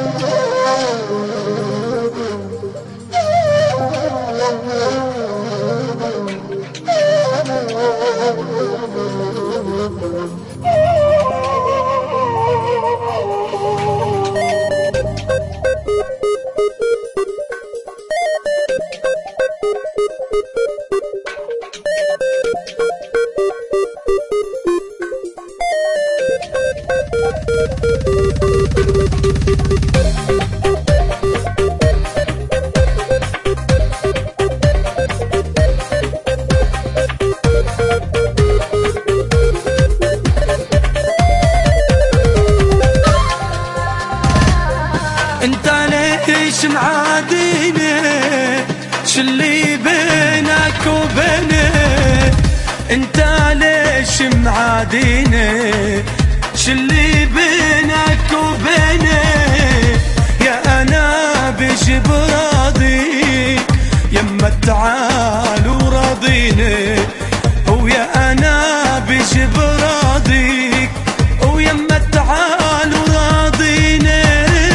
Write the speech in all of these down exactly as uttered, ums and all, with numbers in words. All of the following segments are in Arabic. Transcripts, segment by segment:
انت ليش معاديني؟ شلي بينك وبيني؟ انت ليش معاديني؟ شلي بينك وبيني؟ يا انا بجي براضيك يما تعال وراضيني، ويا انا بجي براضيك ويما تعال وراضيني.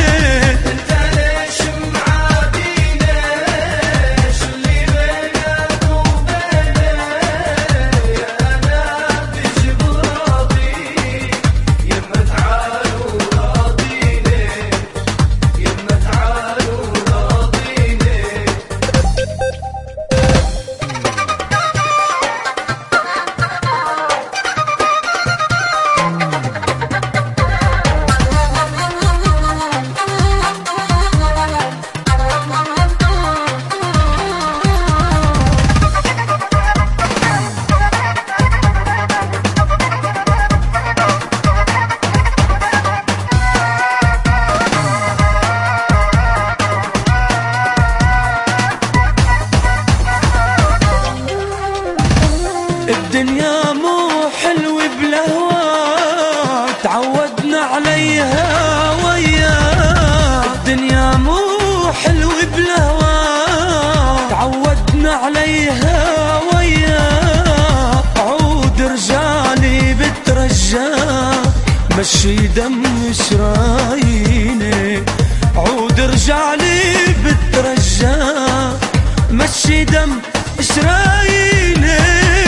الدنيا مو حلو بلا هواك، تعودنا عليها وياك. الدنيا مو حلو بلا هواك، تعودنا عليها وياك. عود رجالي بترجاك مشي دم شراييني، عود رجالي بترجاك مشي دم شراييني.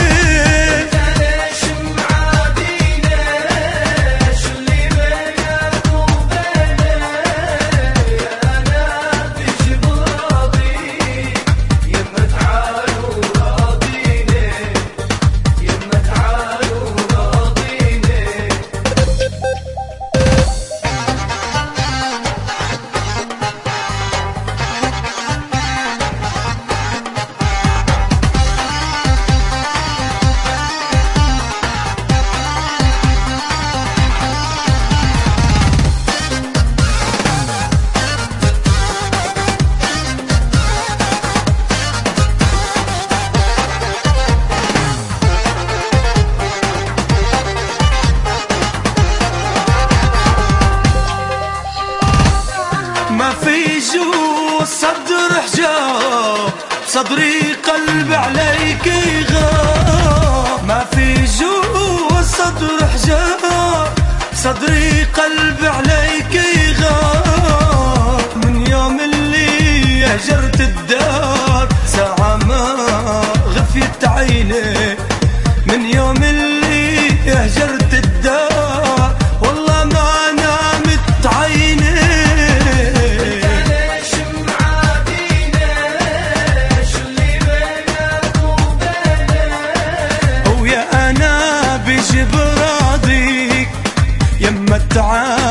ما في جوا الصدر حجاب، صدري قلب عليك غاب. ما في جوا الصدر حجاب، صدري قلب عليك غاب. من يوم اللي هجرت الدار ساعة ما غفيت عيني، من يوم اللي هجرت الدار والله ما نامت عيني. تعال